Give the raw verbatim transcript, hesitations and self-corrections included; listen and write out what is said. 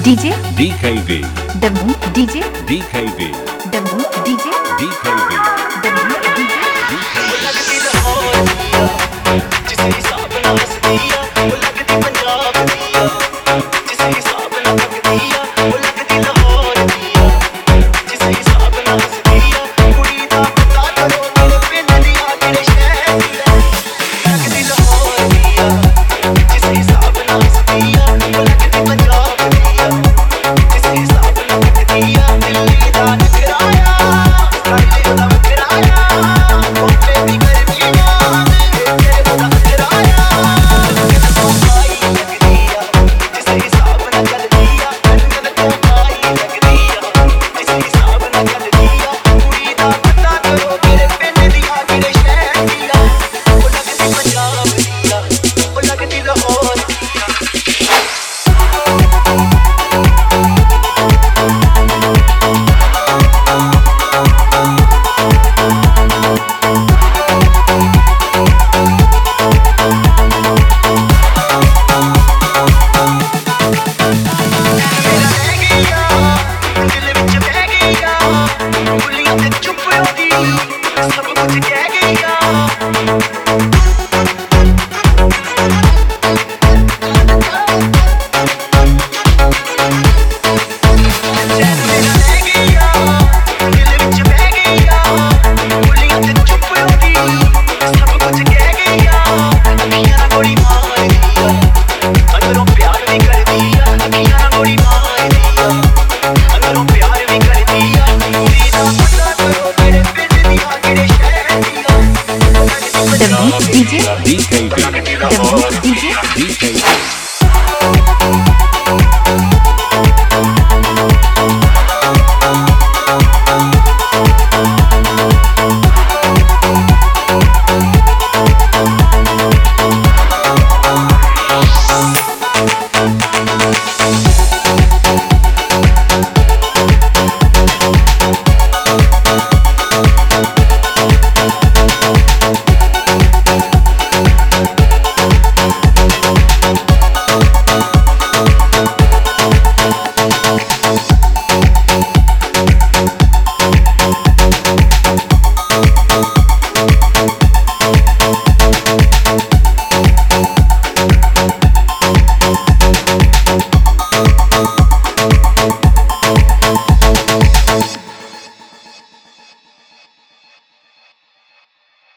D J D K V Dammu D J D K V Dammu D J D K V Dammu D J ਲੱਗਦੀ ਲਾਹੌਰ ਦੀ ਆ ਜਿਸ ਹਿਸਾਬ ਨਾਲ ਹੱਸਦੀ ਆ ਉਹ ਲੱਗਦੀ ਪੰਜਾਬ ਦੀ ਆ ਜਿਸ ਹਿਸਾਬ ਨਾਲ ਲੱਗਦੀ ਆ ਉਹ ਲੱਗਦੀ ਲਾਹੌਰ ਦੀ ਆ ਜਿਸ ਹਿਸਾਬ ਨਾਲ ਹੱਸਦੀ ਆ ਕੁੜੀ ਦਾ ਪਤਾ ਕਰੋ ਮੇਰੇ ਪਿੰਡ ਦੀ ਆ ਕਿਹੜੇ ਸ਼ਹਿਰ ਦੀ ਆ ਲੱਗਦੀ ਲਾਹੌਰ ਦੀ ਆ ਜਿਸ ਹਿਸਾਬ ਨਾਲ ਹੱਸਦੀ ਆ ਉਹ ਲੱਗਦੀ ਪੰਜਾਬ ਦੀ ਆ ਜਿਸ ਹਿਸਾਬ ਨਾਲ ਲੱਗਦੀ ਆ ਦਿੱਲੀ ਦਾ ਕਿਰਾਇਆ ਦਿੱਲੀ ਦਾ ਕਿਰਾਇਆ Dammu D J D K V Dammu D J D K V